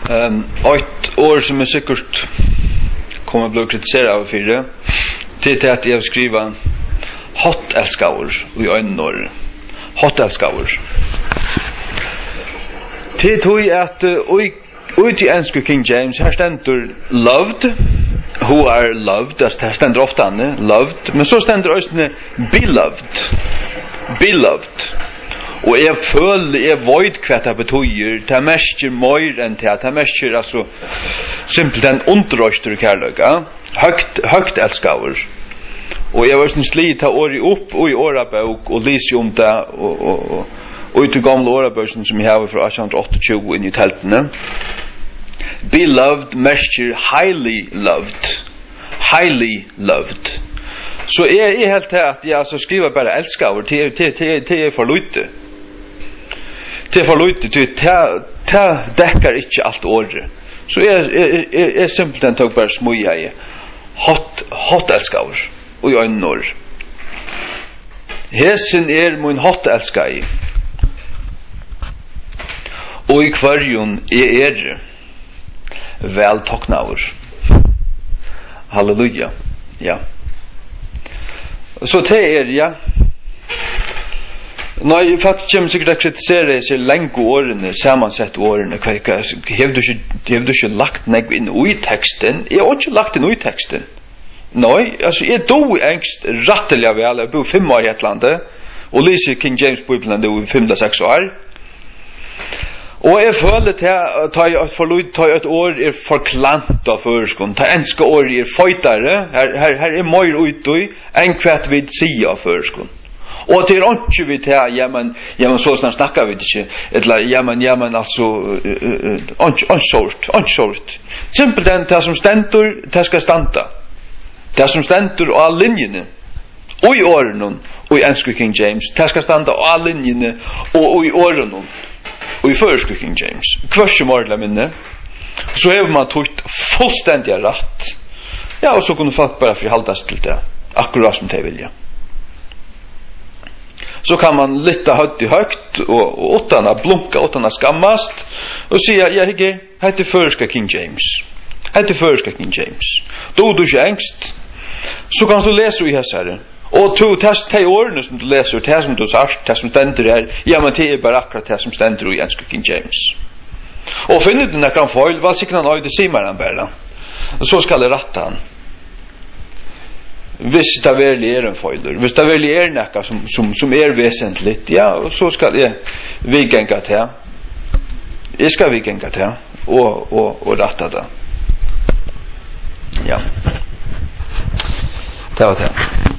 Ett år som säkert kommer att bli kritiserad av fyra. Det är att jag skriver hot älskaur och jag norr. Hot älskaur. Det tog att ut i engelska King James här ständer loved, who are loved, det ständer ofta loved, men så ständer också beloved. Och jag vet vad det betyder. Det mest mer än det mest alltså simpelt en underröster kärleka. Högt älskaur. Och jag var sån slita åri upp och i årabok och läser om det och ut i gamla åraböken som jag har från 1828 in i tältene. Beloved mesture highly loved. Så är helt här att jag alltså skriver bara älskaur till för lite. Det för lite det täcker inte allt år. Så är simpelt en tog bara smuja i hot älskaur och jag norr. Hesen min hot älskar och i kvarjon är väl toknaur. Halleluja. Ja. Så det är ja. Nej, faktiskt kommer säkert att kritisera sig länge åren, sammansett åren, har du inte lagt något in i texten? Jag har inte lagt in i texten. Nej, alltså jag då ängst ratteliga väl, jag bor 5 år i ett land, och läser King James Bibeln då i 5-6 år. Och jag följer ta ett år är förklant av förskon, ta enska år är fojtare, här är mer utdöj, än kvart vid sia av förskon. Och det är inte vi till jamen så snart snackar vi inte eller jamen alltså onshort simpelt den det som stendur det ska stanta det som stendur och all linjerna och i åren och i engelska King James det ska stanta och all linjerna och i åren och i förska King James kvarts morla minne så har man tagit fullständigt rätt ja och så kunde folk bara förhållas till det akkurat som de vill. Så kan man lytta högt och utan att blunka, utan att skammast och säga, ja, heter förska King James. Heter förska King James. Då du är ängst, så kan du läsa i här. Och to test de åren som du läser, det som du sagt, det som ständer här, ja, men det är bara akkurat det som ständer i engelska King James. Och finner du när kan få, vad sikkert han har det simmer han bara. Så ska det rätta han. Hvis det väl är en fejl, hvis det väl är något som är väsentligt, ja, så ska jag vigänga till. Jag ska vigänga till och rätta det. Ja. Det var det.